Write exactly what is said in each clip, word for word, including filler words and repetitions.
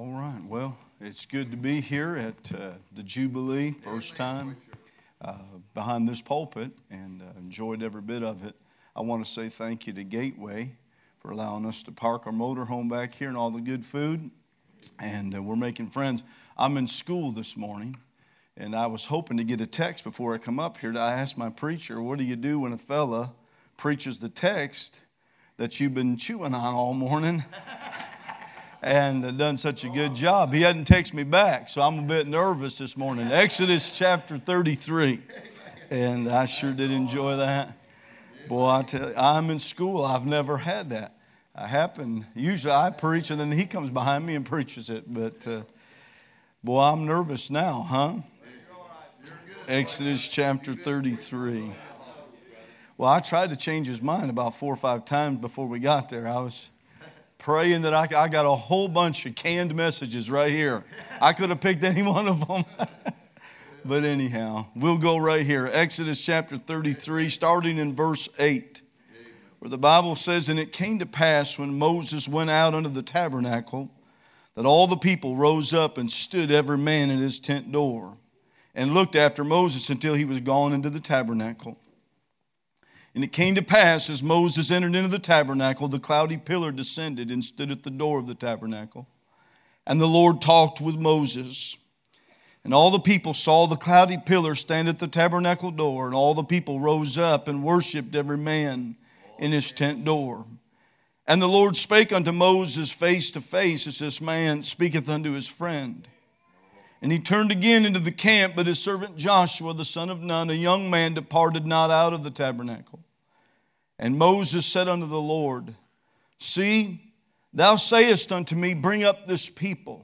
All right. Well, it's good to be here at uh, the Jubilee, first time uh, behind this pulpit, and uh, enjoyed every bit of it. I want to say thank you to Gateway for allowing us to park our motorhome back here and all the good food, and uh, we're making friends. I'm in school this morning, and I was hoping to get a text before I come up here. I asked my preacher, what do you do when a fella preaches the text that you've been chewing on all morning? And done such a good job. He hadn't texted me back, so I'm a bit nervous this morning. Exodus chapter thirty-three. And I sure did enjoy that. Boy, I tell you, I'm in school. I've never had that. I happen, usually I preach and then he comes behind me and preaches it. But, uh, boy, I'm nervous now, huh? Exodus chapter thirty-three. Well, I tried to change his mind about four or five times before we got there. I was praying that I, I got a whole bunch of canned messages right here. I could have picked any one of them. But anyhow, we'll go right here. Exodus chapter thirty-three, starting in verse eight, where the Bible says, "And it came to pass when Moses went out unto the tabernacle, that all the people rose up and stood every man at his tent door, and looked after Moses until he was gone into the tabernacle. And it came to pass, as Moses entered into the tabernacle, the cloudy pillar descended and stood at the door of the tabernacle. And the Lord talked with Moses. And all the people saw the cloudy pillar stand at the tabernacle door. And all the people rose up and worshipped every man in his tent door. And the Lord spake unto Moses face to face, as this man speaketh unto his friend. And he turned again into the camp, but his servant Joshua, the son of Nun, a young man, departed not out of the tabernacle. And Moses said unto the Lord, See, thou sayest unto me, Bring up this people.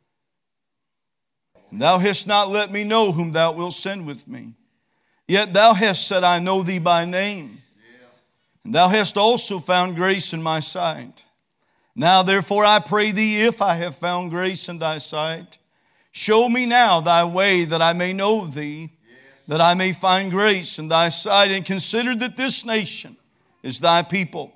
And thou hast not let me know whom thou wilt send with me. Yet thou hast said, I know thee by name. And thou hast also found grace in my sight. Now therefore I pray thee, if I have found grace in thy sight, show me now thy way, that I may know thee, that I may find grace in thy sight, and consider that this nation is thy people.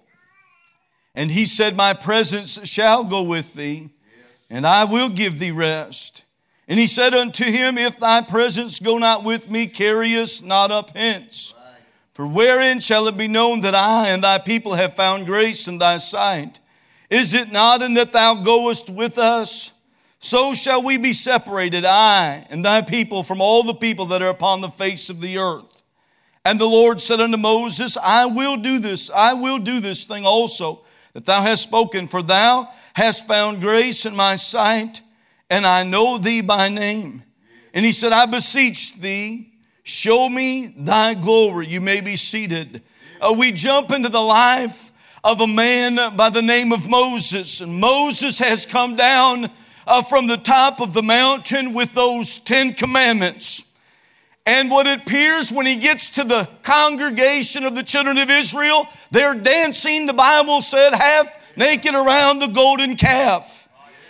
And he said, My presence shall go with thee, and I will give thee rest. And he said unto him, If thy presence go not with me, carry us not up hence. For wherein shall it be known that I and thy people have found grace in thy sight? Is it not in that thou goest with us? So shall we be separated, I and thy people, from all the people that are upon the face of the earth. And the Lord said unto Moses, I will do this, I will do this thing also that thou hast spoken, for thou hast found grace in my sight, and I know thee by name. And he said, I beseech thee, show me thy glory. You may be seated. Uh, we jump into the life of a man by the name of Moses. And Moses has come down Uh, from the top of the mountain with those Ten Commandments. And what it appears when he gets to the congregation of the children of Israel, they're dancing, the Bible said, half naked around the golden calf.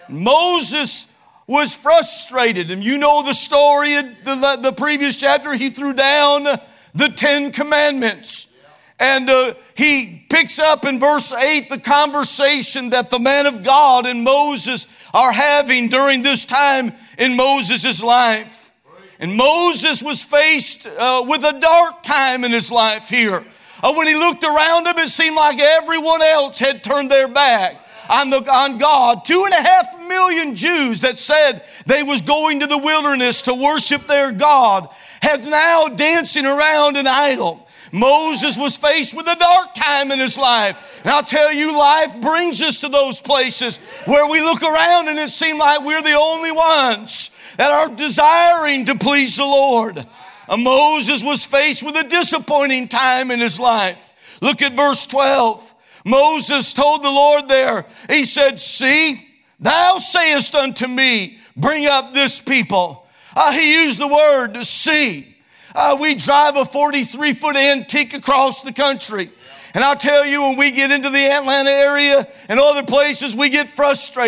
Moses was frustrated. And you know the story, the, the previous chapter, he threw down the Ten Commandments. And uh, he picks up in verse eight the conversation that the man of God and Moses are having during this time in Moses' life. And Moses was faced uh, with a dark time in his life here. Uh, when he looked around him, it seemed like everyone else had turned their back on, the, on God. Two and a half million Jews that said they was going to the wilderness to worship their God has now dancing around an idol. Moses was faced with a dark time in his life. And I'll tell you, life brings us to those places where we look around and it seems like we're the only ones that are desiring to please the Lord. And Moses was faced with a disappointing time in his life. Look at verse twelve. Moses told the Lord there, he said, See, thou sayest unto me, Bring up this people. Uh, he used the word to see. Uh, we drive a forty-three foot antique across the country. And I'll tell you, when we get into the Atlanta area and other places, we get frustrated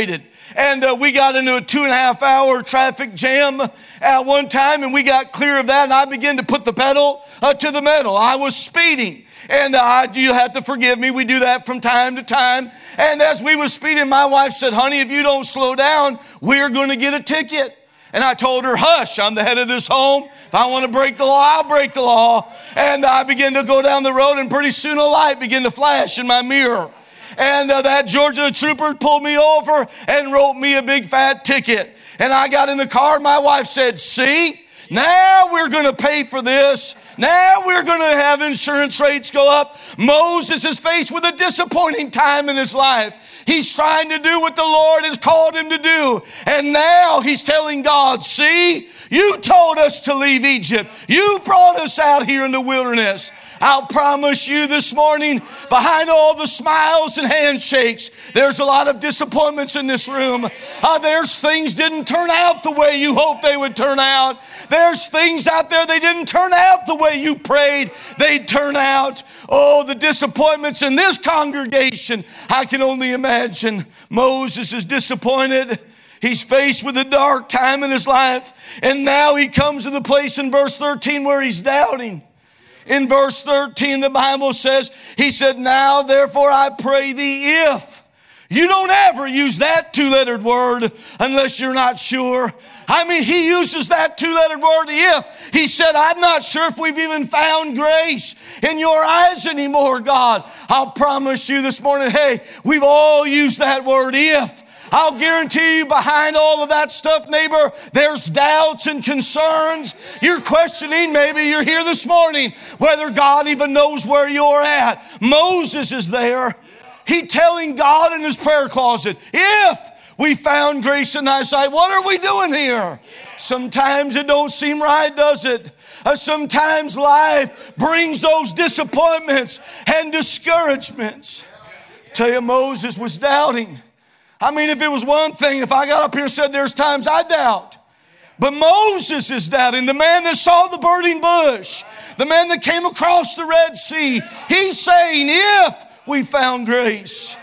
And uh, we got into a two and a half hour traffic jam at one time, and we got clear of that, and I began to put the pedal uh, to the metal. I was speeding. And uh, you have to forgive me. We do that from time to time. And as we were speeding, my wife said, honey, if you don't slow down, we're going to get a ticket. And I told her, hush, I'm the head of this home. If I want to break the law, I'll break the law. And I began to go down the road, and pretty soon a light began to flash in my mirror. And uh, that Georgia trooper pulled me over and wrote me a big fat ticket. And I got in the car. My wife said, see, now we're going to pay for this. Now we're going to have insurance rates go up. Moses is faced with a disappointing time in his life. He's trying to do what the Lord has called him to do. And now he's telling God, see, you told us to leave Egypt. You brought us out here in the wilderness. I'll promise you this morning, behind all the smiles and handshakes, there's a lot of disappointments in this room. Uh, there's things didn't turn out the way you hoped they would turn out. There's things out there they didn't turn out the way you prayed they'd turn out. Oh, the disappointments in this congregation, I can only imagine. Moses is disappointed. He's faced with a dark time in his life. And now he comes to the place in verse thirteen where he's doubting. In verse thirteen, the Bible says, he said, now therefore I pray thee if. You don't ever use that two-lettered word unless you're not sure. I mean, he uses that two-lettered word if. He said, I'm not sure if we've even found grace in your eyes anymore, God. I'll promise you this morning, hey, we've all used that word if. I'll guarantee you behind all of that stuff, neighbor, there's doubts and concerns. You're questioning, maybe you're here this morning, whether God even knows where you're at. Moses is there. He telling God in his prayer closet, if we found grace in thy sight, what are we doing here? Sometimes it don't seem right, does it? Uh, sometimes life brings those disappointments and discouragements. Tell you, Moses was doubting. I mean, if it was one thing, if I got up here and said there's times I doubt. But Moses is doubting. The man that saw the burning bush. The man that came across the Red Sea. He's saying, if we found grace.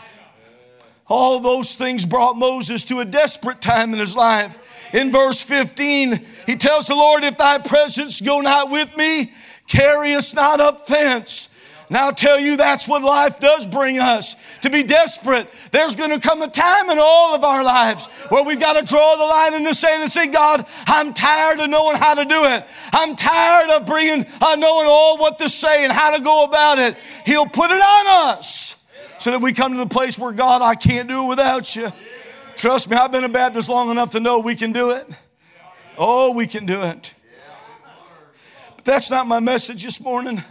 All those things brought Moses to a desperate time in his life. In verse fifteen, he tells the Lord, if thy presence go not with me, carry us not up thence. And I'll tell you, that's what life does bring us, to be desperate. There's going to come a time in all of our lives where we've got to draw the line in the sand and say, God, I'm tired of knowing how to do it. I'm tired of bringing, uh, knowing all what to say and how to go about it. He'll put it on us so that we come to the place where, God, I can't do it without you. Trust me, I've been a Baptist long enough to know we can do it. Oh, we can do it. But that's not my message this morning.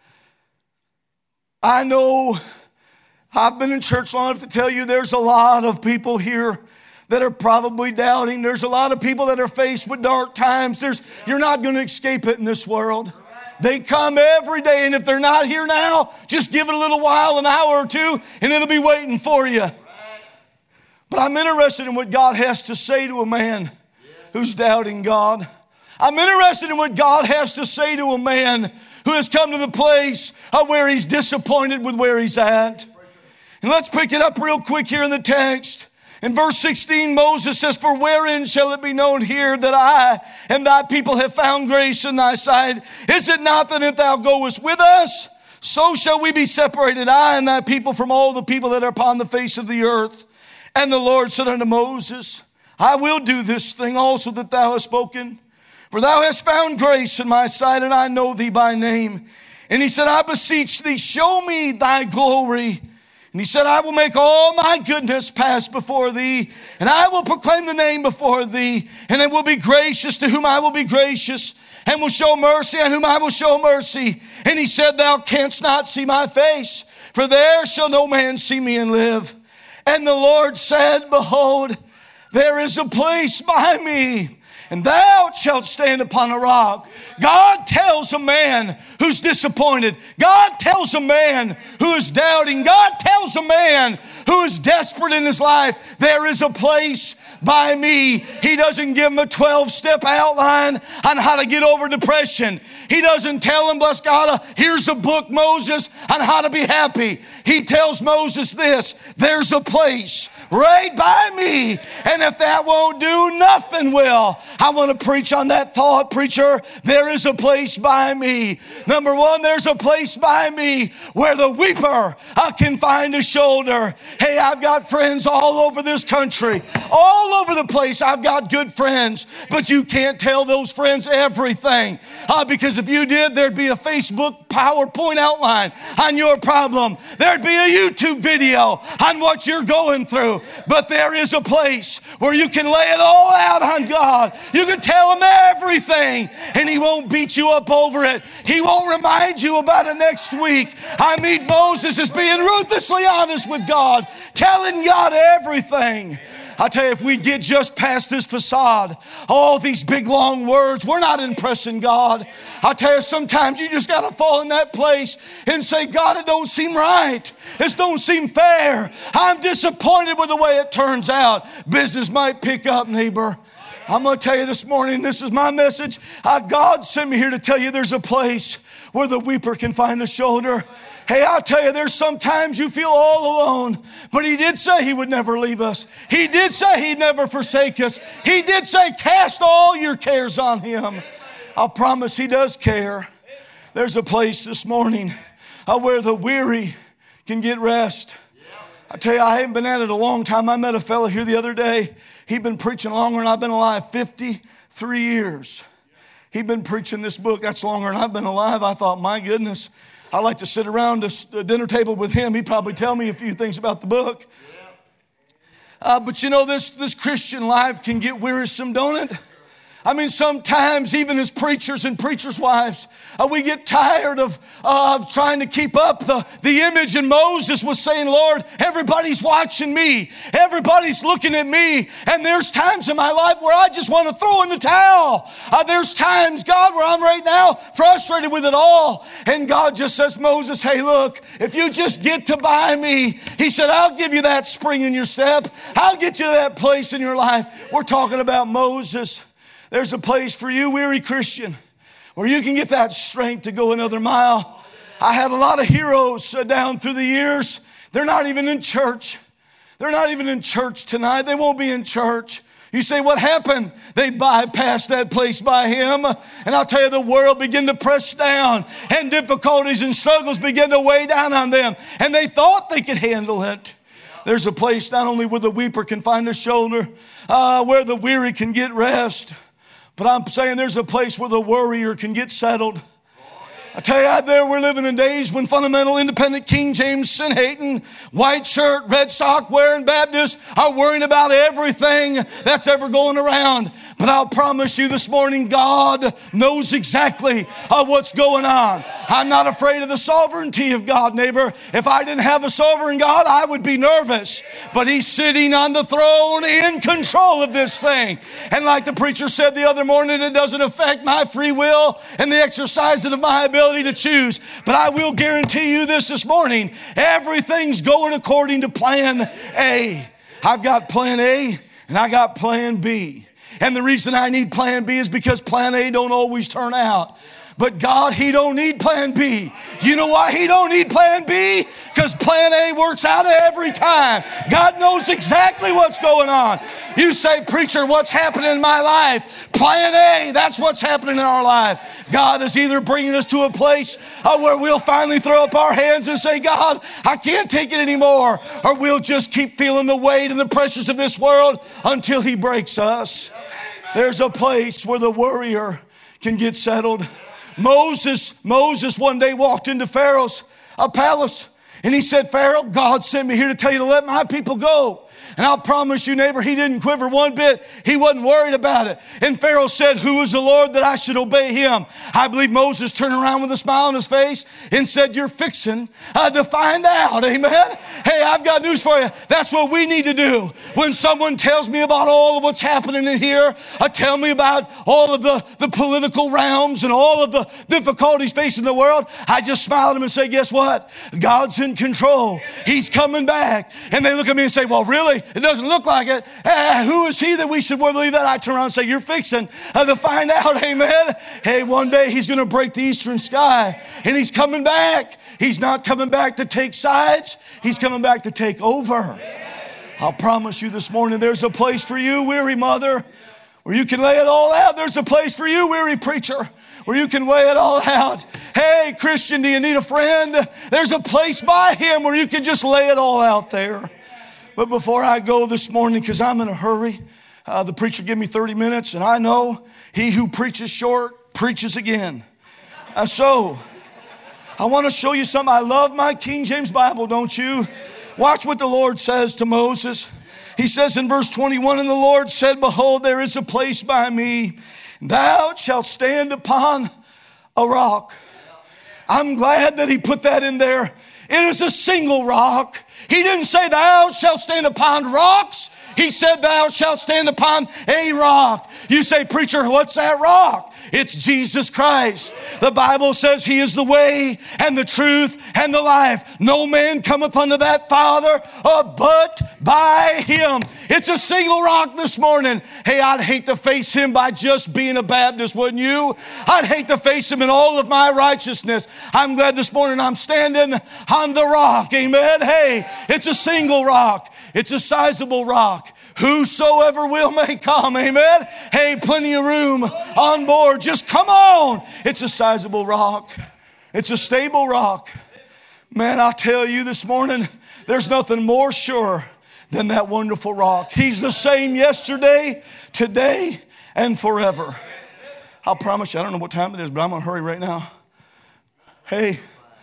I know I've been in church long enough to tell you there's a lot of people here that are probably doubting. There's a lot of people that are faced with dark times. There's, you're not going to escape it in this world. They come every day, and if they're not here now, just give it a little while, an hour or two, and it'll be waiting for you. But I'm interested in what God has to say to a man who's doubting God. I'm interested in what God has to say to a man who has come to the place of where he's disappointed with where he's at. And let's pick it up real quick here in the text. In verse sixteen, Moses says, for wherein shall it be known here that I and thy people have found grace in thy sight? Is it not that if thou goest with us, so shall we be separated, I and thy people, from all the people that are upon the face of the earth? And the Lord said unto Moses, I will do this thing also that thou hast spoken. For thou hast found grace in my sight, and I know thee by name. And he said, I beseech thee, show me thy glory. And he said, I will make all my goodness pass before thee, and I will proclaim the name before thee, and it will be gracious to whom I will be gracious, and will show mercy on whom I will show mercy. And he said, thou canst not see my face, for there shall no man see me and live. And the Lord said, behold, there is a place by me, and thou shalt stand upon a rock. God tells a man who's disappointed. God tells a man who is doubting. God tells a man who is desperate in his life, there is a place by me. He doesn't give him a twelve-step outline on how to get over depression. He doesn't tell him, bless God, uh, here's a book, Moses, on how to be happy. He tells Moses this, there's a place right by me, and if that won't do, nothing will. I want to preach on that thought, preacher. There is a place by me. Number one, there's a place by me where the weeper uh, can find a shoulder. Hey, I've got friends all over this country, all over the place. I've got good friends, but you can't tell those friends everything. Uh, because if you did, there'd be a Facebook PowerPoint outline on your problem. There'd be a YouTube video on what you're going through. But there is a place where you can lay it all out on God. You can tell Him everything, and He won't beat you up over it. He won't remind you about it next week. I mean, Moses is being ruthlessly honest with God, telling God everything. I tell you, if we get just past this facade, all these big long words, we're not impressing God. I tell you, sometimes you just got to fall in that place and say, God, it don't seem right. This don't seem fair. I'm disappointed with the way it turns out. Business might pick up, neighbor. I'm going to tell you this morning, this is my message. Uh, God sent me here to tell you there's a place where the weeper can find a shoulder. Hey, I'll tell you, there's sometimes you feel all alone, but He did say He would never leave us. He did say He'd never forsake us. He did say, cast all your cares on Him. I'll promise He does care. There's a place this morning uh, where the weary can get rest. I tell you, I haven't been at it a long time. I met a fellow here the other day. He'd been preaching longer than I've been alive, fifty-three years. He'd been preaching this book. That's longer than I've been alive. I thought, my goodness, I like to sit around a dinner table with him. He'd probably tell me a few things about the book. Uh, but you know, this, this Christian life can get wearisome, don't it? I mean, sometimes even as preachers and preachers' wives, uh, we get tired of, uh, of trying to keep up the, the image. And Moses was saying, Lord, everybody's watching me. Everybody's looking at me. And there's times in my life where I just want to throw in the towel. Uh, there's times, God, where I'm right now frustrated with it all. And God just says, Moses, hey, look, if you just get to by me, He said, I'll give you that spring in your step. I'll get you to that place in your life. We're talking about Moses. There's a place for you, weary Christian, where you can get that strength to go another mile. I had a lot of heroes uh, down through the years. They're not even in church. They're not even in church tonight. They won't be in church. You say, what happened? They bypassed that place by Him. And I'll tell you, the world began to press down, and difficulties and struggles began to weigh down on them. And they thought they could handle it. There's a place not only where the weeper can find a shoulder, uh, where the weary can get rest, but I'm saying there's a place where the worrier can get settled. I tell you, out there we're living in days when fundamental, independent, King James, sin-hating, white shirt, red sock wearing Baptists are worrying about everything that's ever going around. But I'll promise you this morning, God knows exactly uh, what's going on. I'm not afraid of the sovereignty of God, neighbor. If I didn't have a sovereign God, I would be nervous. But He's sitting on the throne in control of this thing. And like the preacher said the other morning, it doesn't affect my free will and the exercise of my ability to choose. But I will guarantee you this this morning, everything's going according to plan A. I've got plan A and I got plan B. And the reason I need plan B is because plan A don't always turn out. But God, He don't need plan B. You know why He don't need plan B? Because plan A works out every time. God knows exactly what's going on. You say, preacher, what's happening in my life? Plan A, that's what's happening in our life. God is either bringing us to a place uh, where we'll finally throw up our hands and say, God, I can't take it anymore. Or we'll just keep feeling the weight and the pressures of this world until He breaks us. There's a place where the worrier can get settled. Moses, Moses one day walked into Pharaoh's uh, palace, and he said, Pharaoh, God sent me here to tell you to let my people go. And I'll promise you, neighbor, he didn't quiver one bit. He wasn't worried about it. And Pharaoh said, who is the Lord that I should obey him? I believe Moses turned around with a smile on his face and said, you're fixing uh, to find out. Amen. Hey, I've got news for you. That's what we need to do. When someone tells me about all of what's happening in here, uh, tell me about all of the, the political realms and all of the difficulties facing the world, I just smile at them and say, guess what? God's in control. He's coming back. And they look at me and say, well, really? It doesn't look like it. Uh, who is he that we should believe that? I turn around and say, you're fixing uh, to find out. Amen. Hey, one day he's going to break the eastern sky and he's coming back. He's not coming back to take sides. He's coming back to take over. I'll promise you this morning, there's a place for you, weary mother, where you can lay it all out. There's a place for you, weary preacher, where you can lay it all out. Hey, Christian, do you need a friend? There's a place by him where you can just lay it all out there. But before I go this morning, because I'm in a hurry, uh, the preacher gave me thirty minutes, and I know he who preaches short preaches again. Uh, so, I want to show you something. I love my King James Bible, don't you? Watch what the Lord says to Moses. He says in verse twenty-one, and the Lord said, behold, there is a place by me. Thou shalt stand upon a rock. I'm glad that he put that in there. It is a single rock. He didn't say thou shalt stand upon rocks. He said thou shalt stand upon a rock. You say, preacher, what's that rock? It's Jesus Christ. The Bible says he is the way and the truth and the life. No man cometh unto that Father uh, but by him. It's a single rock this morning. Hey, I'd hate to face him by just being a Baptist, wouldn't you? I'd hate to face him in all of my righteousness. I'm glad this morning I'm standing on the rock. Amen. Hey, it's a single rock. It's a sizable rock. Whosoever will may come. Amen. Hey, plenty of room on board. Just come on. It's a sizable rock. It's a stable rock. Man, I tell you this morning, there's nothing more sure than that wonderful rock. He's the same yesterday, today, and forever. I'll promise you, I don't know what time it is, but I'm going to hurry right now. Hey,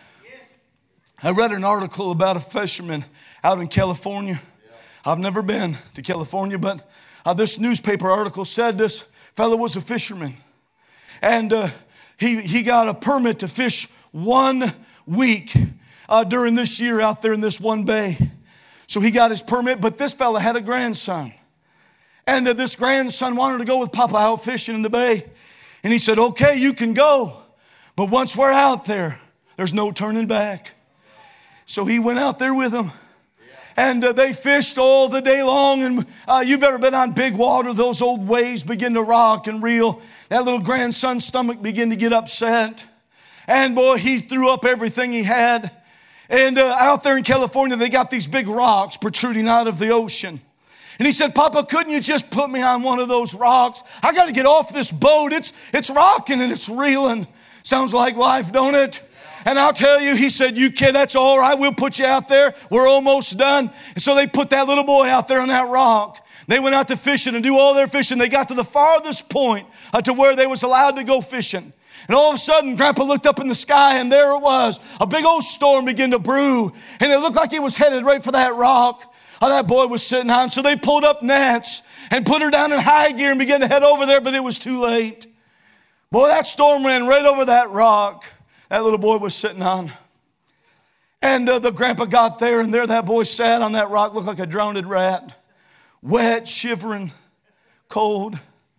I read an article about a fisherman out in California. I've never been to California, but uh, this newspaper article said this fellow was a fisherman. And uh, he, he got a permit to fish one week uh, during this year out there in this one bay. So he got his permit, but this fellow had a grandson. And uh, this grandson wanted to go with Papa out fishing in the bay. And he said, okay, you can go. But once we're out there, there's no turning back. So he went out there with him. And uh, they fished all the day long. And uh, you've ever been on big water, those old waves begin to rock and reel. That little grandson's stomach began to get upset. And boy, he threw up everything he had. And uh, out there in California, they got these big rocks protruding out of the ocean. And he said, Papa, couldn't you just put me on one of those rocks? I got to get off this boat. It's, it's rocking and it's reeling. Sounds like life, don't it? And I'll tell you, he said, you kid, that's all right. We'll put you out there. We're almost done. And so they put that little boy out there on that rock. They went out to fishing and do all their fishing. They got to the farthest point uh, to where they was allowed to go fishing. And all of a sudden, Grandpa looked up in the sky, and there it was. A big old storm began to brew. And it looked like it was headed right for that rock uh, that boy was sitting on. So they pulled up nets and put her down in high gear and began to head over there, but it was too late. Boy, that storm ran right over that rock that little boy was sitting on. And uh, the grandpa got there, and there that boy sat on that rock, looked like a drowned rat, wet, shivering, cold.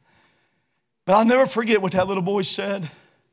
But I'll never forget what that little boy said.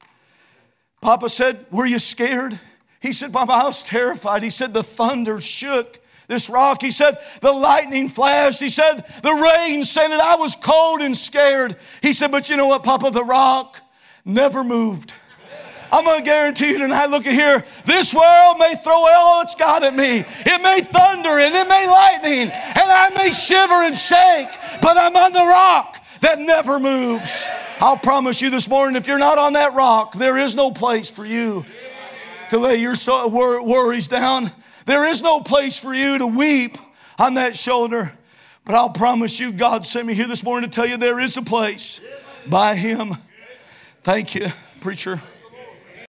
Papa said, were you scared? He said, Papa, I was terrified. He said, the thunder shook this rock. He said, the lightning flashed. He said, the rain sounded. I was cold and scared. He said, but you know what, Papa? The rock never moved. I'm going to guarantee you tonight, look at here, this world may throw all it's got at me. It may thunder and it may lightning and I may shiver and shake, but I'm on the rock that never moves. I'll promise you this morning, if you're not on that rock, there is no place for you to lay your worries down. There is no place for you to weep on that shoulder. But I'll promise you, God sent me here this morning to tell you there is a place by him. Thank you, preacher.